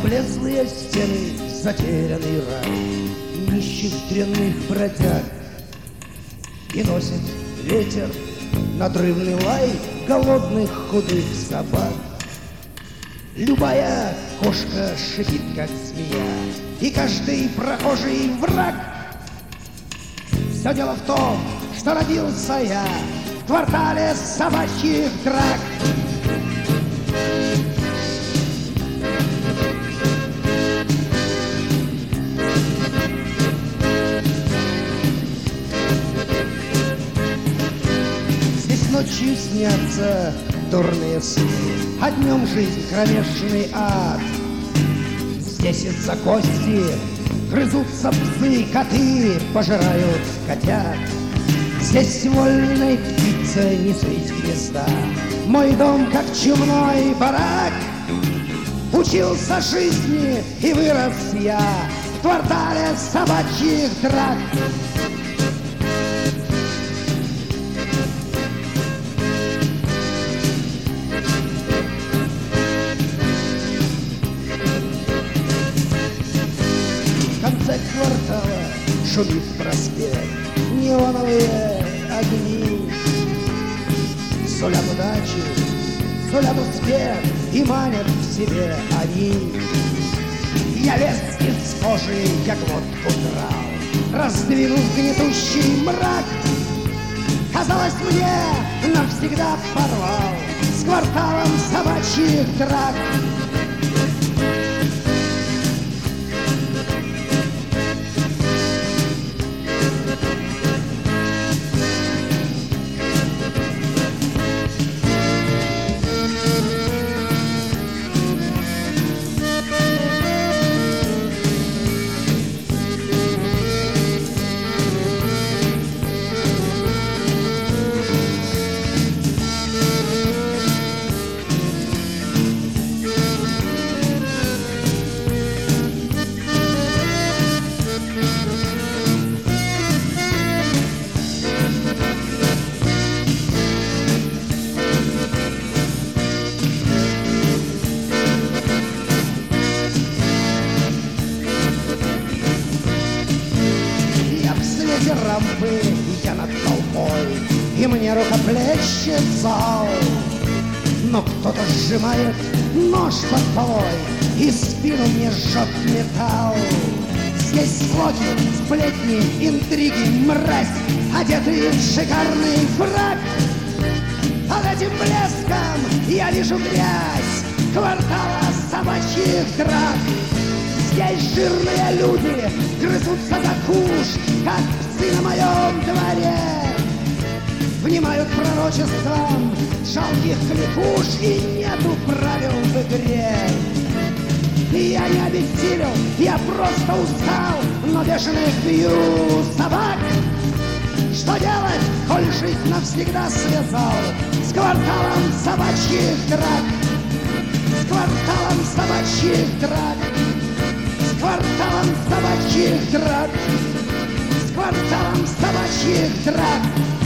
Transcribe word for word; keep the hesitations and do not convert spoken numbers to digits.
Облезлые стены, затерянный рай нищих дрянных бродяг. И носит ветер надрывный лай голодных худых собак. Любая кошка шипит, как змея, и каждый прохожий враг. Все дело в том, что родился я в квартале собачьих драк. Здесь ночью снятся дурные сны, а днем жизнь кромешный ад. Здесь из-за кости грызутся псы, коты пожирают котят. Здесь вольной птице не свить гнезда, мой дом как чумной барак. Учился жизни и вырос я в квартале собачьих драк. В конце квартала шумит проспект, неоновые огни сулят удачу, сулят успех и манят к себе они. Я лез из кожи, как водку драл, раздвинув гнетущий мрак. Казалось, мне навсегда порвал с кварталом собачьих драк. Рампы я над толпой, и мне рукоплещет зал. Но кто-то сжимает нож под полой, и спину мне жжет металл. Здесь слухи, сплетни, интриги, мразь, одетые в шикарный фрак. Под этим блеском я вижу грязь квартала собачьих драк. Здесь жирные люди грызутся за куш, как псы на моем дворе. Внимают пророчествам жалких кликуш, и нету правил в игре. И я не обессилел, я просто устал, но бешеных бью собак. Что делать, коль жизнь навсегда связал с кварталом собачьих драк? С кварталом собачьих драк. С кварталом собачьих драк, с кварталом собачьих драк.